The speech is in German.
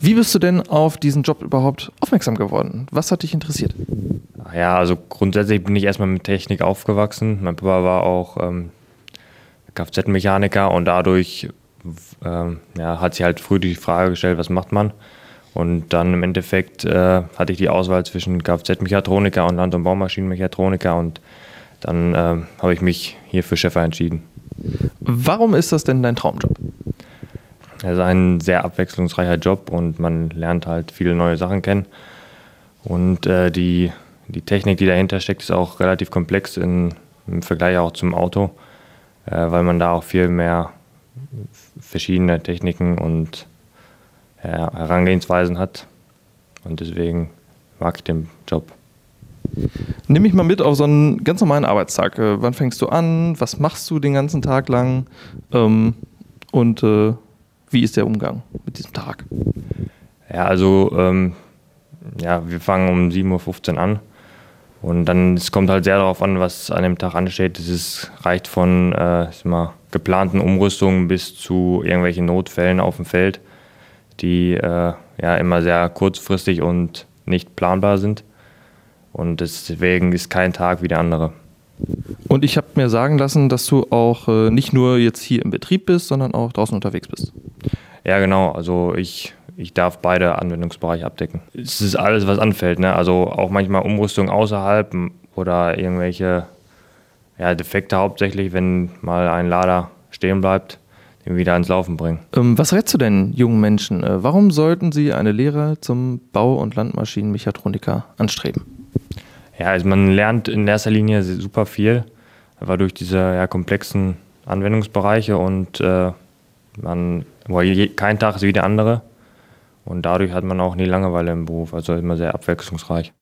Wie bist du denn auf diesen Job überhaupt aufmerksam geworden? Was hat dich interessiert? Ja, also grundsätzlich bin ich erstmal mit Technik aufgewachsen. Mein Papa war auch Kfz-Mechaniker und dadurch hat sich halt früh die Frage gestellt, was macht man? Und dann im Endeffekt hatte ich die Auswahl zwischen Kfz-Mechatroniker und Land- und Baumaschinenmechatroniker und dann habe ich mich hier für Schäfer entschieden. Warum ist das denn dein Traumjob? Es ist ein sehr abwechslungsreicher Job und man lernt halt viele neue Sachen kennen. Und die Technik, die dahinter steckt, ist auch relativ komplex im Vergleich auch zum Auto, weil man da auch viel mehr verschiedene Techniken und Herangehensweisen hat. Und deswegen mag ich den Job. Nimm mich mal mit auf so einen ganz normalen Arbeitstag. Wann fängst du an? Was machst du den ganzen Tag lang? Wie ist der Umgang mit diesem Tag? Ja, also wir fangen um 7:15 Uhr an und dann es kommt halt sehr darauf an, was an dem Tag ansteht. Reicht von geplanten Umrüstungen bis zu irgendwelchen Notfällen auf dem Feld, die immer sehr kurzfristig und nicht planbar sind. Und deswegen ist kein Tag wie der andere. Und ich habe mir sagen lassen, dass du auch nicht nur jetzt hier im Betrieb bist, sondern auch draußen unterwegs bist. Ja, genau. Also ich darf beide Anwendungsbereiche abdecken. Es ist alles, was anfällt, ne? Also auch manchmal Umrüstung außerhalb oder irgendwelche Defekte hauptsächlich, wenn mal ein Lader stehen bleibt, den wieder ans Laufen bringen. Was rätst du denn jungen Menschen? Warum sollten sie eine Lehre zum Bau- und Landmaschinenmechatroniker anstreben? Ja, also man lernt in erster Linie super viel, aber durch diese komplexen Anwendungsbereiche und kein Tag ist wie der andere und dadurch hat man auch nie Langeweile im Beruf, also immer sehr abwechslungsreich.